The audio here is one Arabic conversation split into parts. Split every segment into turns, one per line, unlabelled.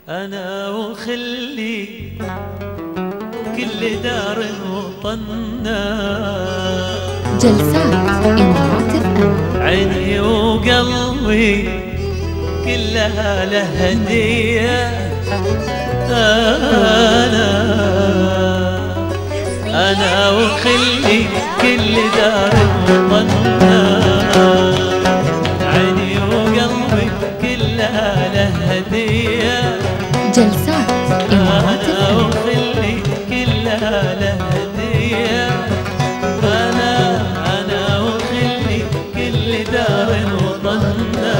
أنا وخلي كل دار وطنا،
جلسات إمارات FM.
عيني وقلبي كلها له هدية. أنا وخلي كل دار وطنا، عيني وقلبي كلها له هدية.
جلسات إمارات
أنا
FM.
وخلي كلها له هدية. أنا وخلي كل دار وطنا،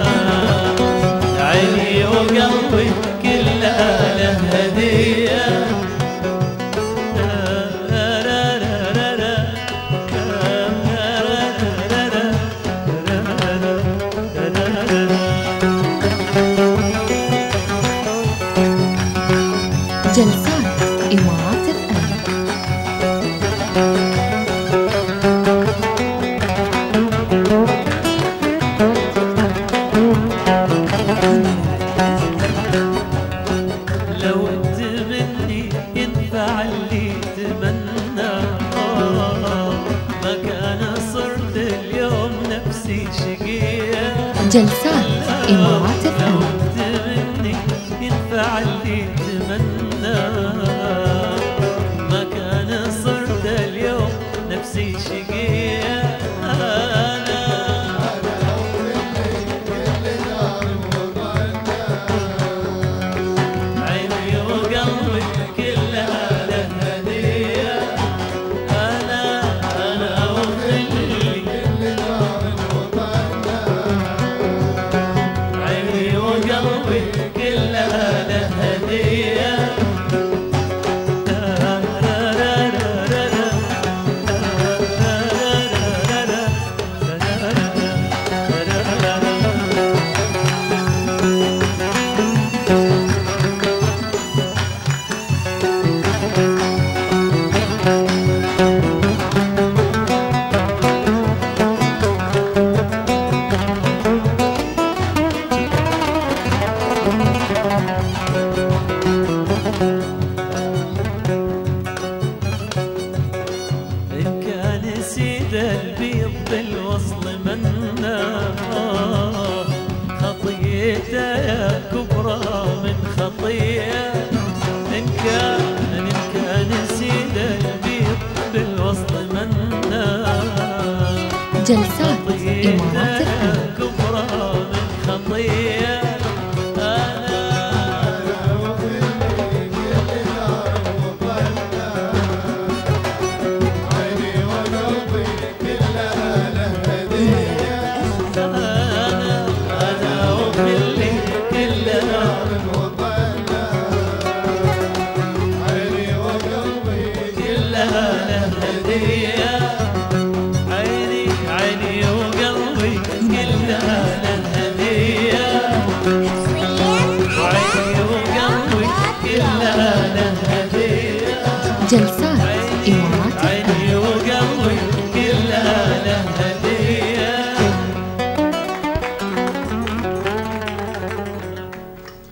عيني وقلبي كلها له هدية.
جلسات إمارات FM.
لو تمني ينفع اللي تمنى، ما كان صرت اليوم نفسي شقية.
جلسات إمارات